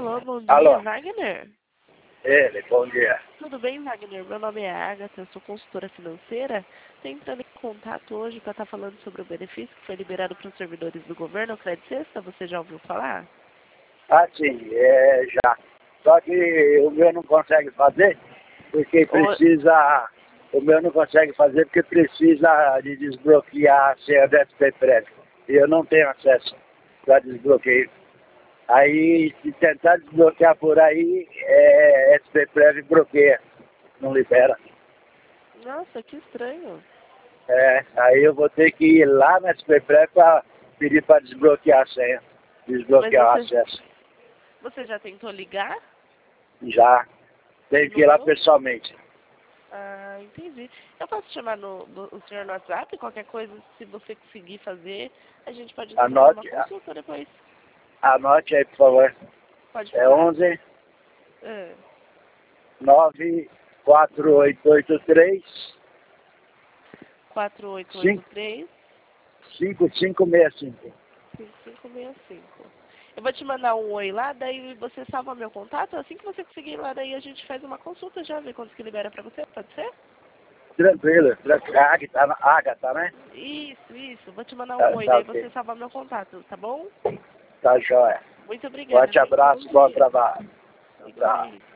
Alô, bom dia, Alô. Wagner? Ele, bom dia. Tudo bem, Wagner? Meu nome é Agatha, eu sou consultora financeira. Estou entrando em contato hoje para estar falando sobre o benefício que foi liberado para os servidores do governo, o Crédito Sexta. Você já ouviu falar? Ah, sim, já. Só que o meu não consegue fazer, porque precisa... O meu não consegue fazer porque precisa de desbloquear a senha do SPPrep. E eu não tenho acesso para desbloqueio. Aí, se tentar desbloquear por aí, SPPrep bloqueia, não libera. Nossa, que estranho. Aí eu vou ter que ir lá no SPPrep para pedir para desbloquear a senha, desbloquear o acesso. Você já tentou ligar? Já. Tenho que ir lá pessoalmente. Ah, entendi. Eu posso chamar o senhor no WhatsApp? Qualquer coisa, se você conseguir fazer, a gente pode fazer uma consulta depois. Anote aí, por favor. Pode falar. É 11 94883 4883 5565. 5565. Eu vou te mandar um oi lá, daí você salva meu contato. Assim que você conseguir lá, daí a gente faz uma consulta já, ver quanto que libera pra você, pode ser? Tranquilo. Agatha, né? Isso. Vou te mandar um oi, daí você salva meu contato, tá bom? Tá jóia. Muito obrigada. Forte abraço, bom trabalho. Igualmente.